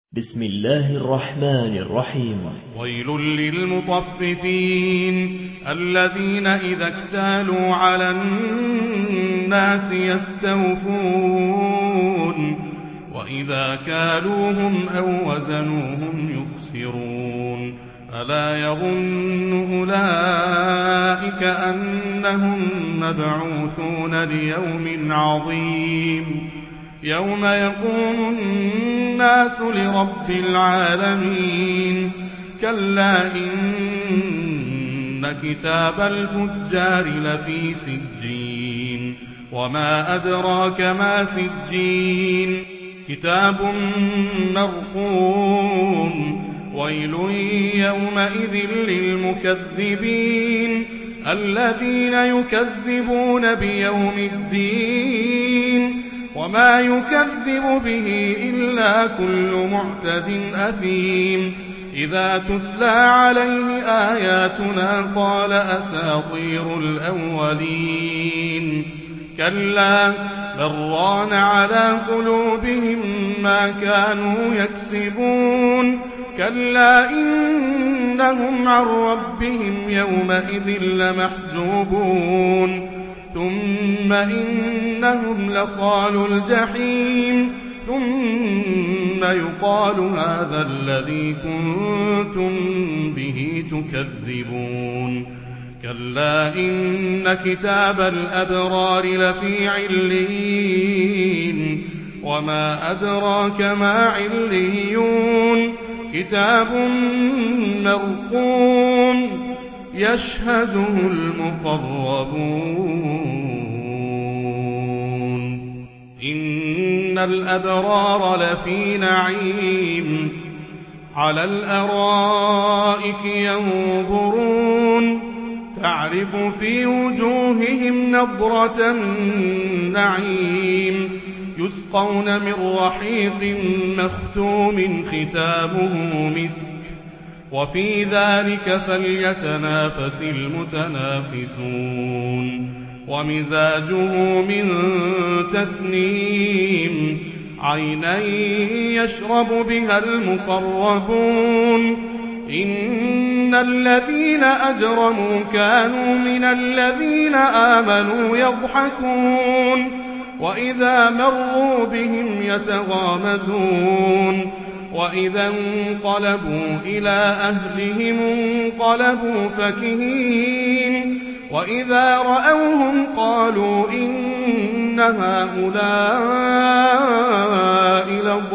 بسم الله الرحمن الرحيم. ويل للمطففين الذين إذا اكتالوا على الناس يستوفون وإذا كالوهم أو وزنوهم يخسرون ألا يظن أولئك أنهم مبعوثون ليوم عظيم يوم يقوم الناس لرب العالمين كلا إن كتاب الفجار لفي سجين وما أدراك ما سجين كتاب مرقوم ويل يومئذ للمكذبين الذين يكذبون بيوم الدين وما يكذب به إلا كل معتد أثيم إذا تتلى عليه آياتنا قال أساطير الأولين كلا بل ران على قلوبهم ما كانوا يكسبون كلا إنهم عن ربهم يومئذ لمحجوبون ثم إنهم لصالوا الجحيم ثم يقال هذا الذي كنتم به تكذبون كلا إن كتاب الأبرار لفي عليين وما أدراك ما عليون كتاب مرقوم يشهده المقربون إن الأبرار لفي نعيم على الأرائك ينظرون تعرف في وجوههم نضرة النعيم يسقون من رحيق مختوم ختامه مسك وفي ذلك فليتنافس المتنافسون ومزاجه من تسنيم عينا يشرب بها المقربون إن الذين أجرموا كانوا من الذين آمنوا يضحكون وإذا مروا بهم يتغامزون وإذا انقلبوا إلى أهلهم انقلبوا فكهين وإذا رأوهم قالوا إن هؤلاء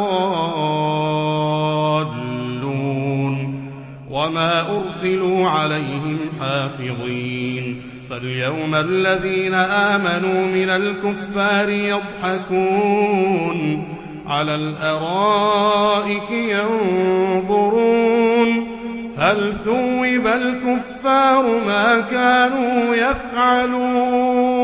لضالون وما أرسلوا عليهم حافظين فاليوم الذين آمنوا من الكفار يضحكون على الأرائك ينظرون هل ثوب الكفار ما كانوا يفعلون